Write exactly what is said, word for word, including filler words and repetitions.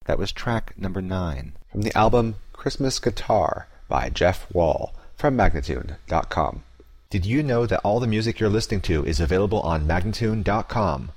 That was track number nine. From the album Christmas Guitar by Jeff Wall from Magnatune dot com. Did you know that all the music you're listening to is available on Magnatune dot com?